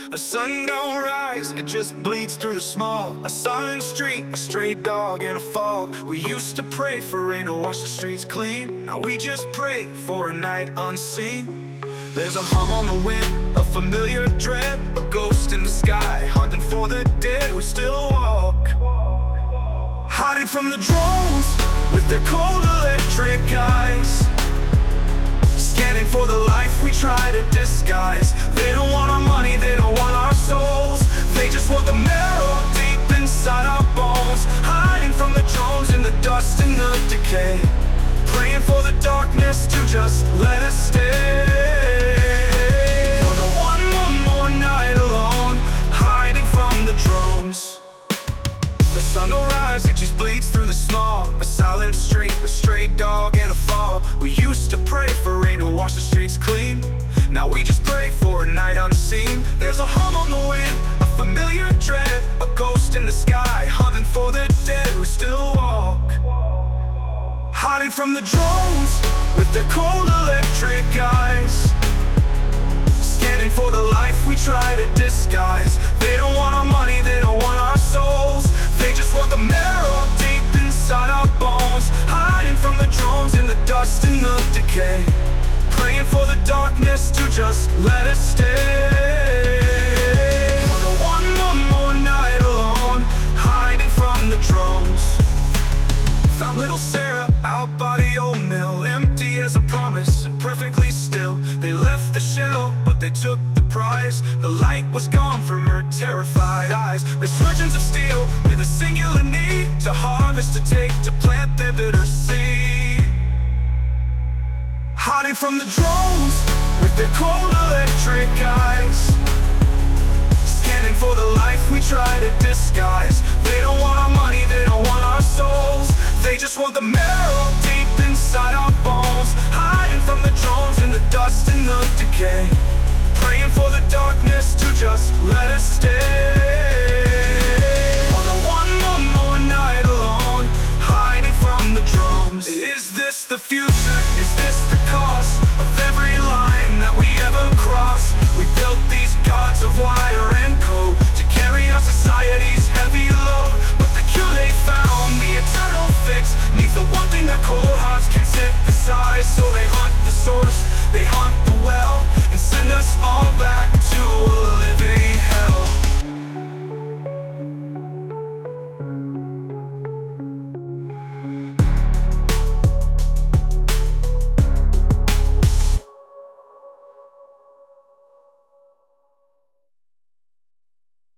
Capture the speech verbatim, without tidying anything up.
A sun don't rise, it just bleeds through the small. A silent street, a stray dog in a fog. We used to pray for rain to wash the streets clean. Now we just pray for a night unseen. There's a hum on the wind, a familiar dread, a ghost in the sky, hunting for the dead. We still walk, hiding from the drones with their cold electric eyes, scanning for the life we try to disguise. They don't want our money, they don't want our souls. They just want the marrow deep inside our bones, hiding from the drones in the dust and the decay, praying for the darkness to just let us stay. For the one, one more night alone, hiding from the drones. The sun will rise, it just bleeds through the smog. A silent street, a stray dog in a fall. We used to pray for rain to wash the streets clean. Now we just pray for a night unseen. There's a hum on the wind, a familiar dread, a ghost in the sky, hunting for the dead. We still walk, hiding from the drones with their cold electric eyes, scanning for the life we try to disguise. They don't want our money, they don't want our souls. They just want the marrow deep inside our bones, hiding from the drones in the dust and the decay, praying for the darkness to just let us stay. For the one, one more night alone, hiding from the drones. Found little Sarah out by the old mill, empty as a promise and perfectly still. They left the shell, but they took the prize. The light was gone from her terrified eyes. Resurgence of steel with a singular need to harvest, to take, to plant their bitter seed, hiding from the drones with their cold electric eyes, scanning for the life we try to disguise. They don't want our money, they don't want our souls. They just want the marrow deep inside our bones, hiding from the drones in the dust and the decay, praying for the darkness to just let us stay.